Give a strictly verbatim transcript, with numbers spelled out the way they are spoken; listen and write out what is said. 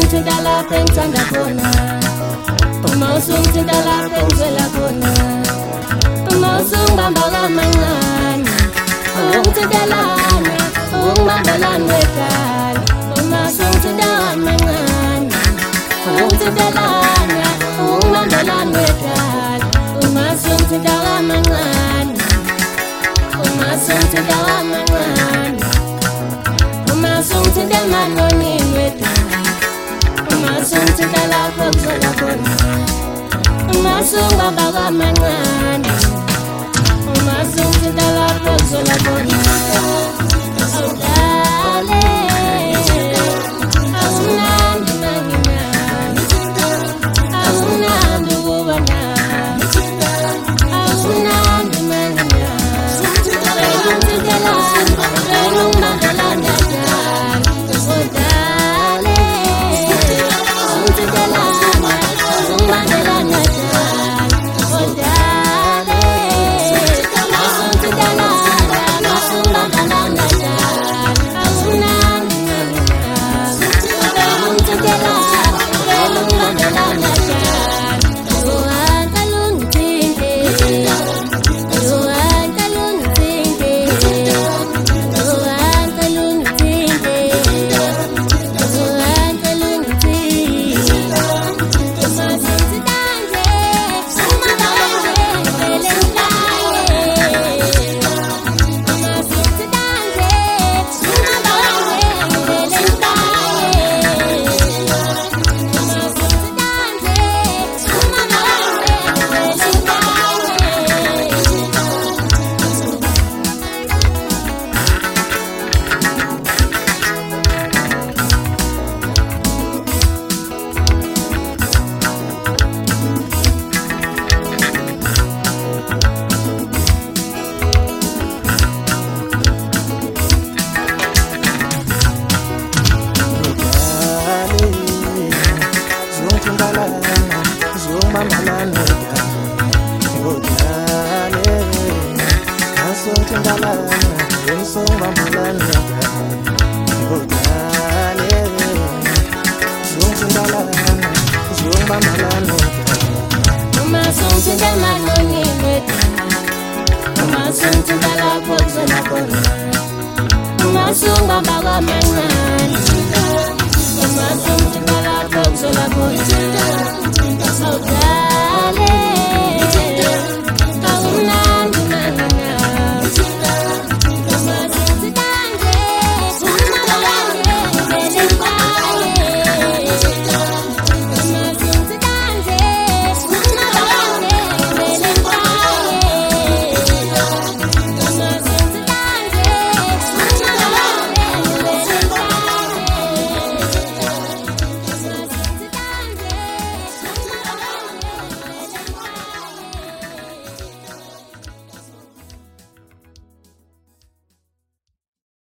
usungithinta lapho engithanda khona, uma usungithinta lapho engizwela khona, uma usungibamba kamancane, ungithintelana, ungibambelana wedala, uma usungithinta kamancane, ungithintelana, ungibambelana wedala, uma usungithinta kamancane, uma usungithinta kamancane, uma usungithinta emanonini wedala, uma usungithinta lapho engizwela khona, uma usungibamba kamancane, uma usungithinta lapho engizwela khona. Saudade.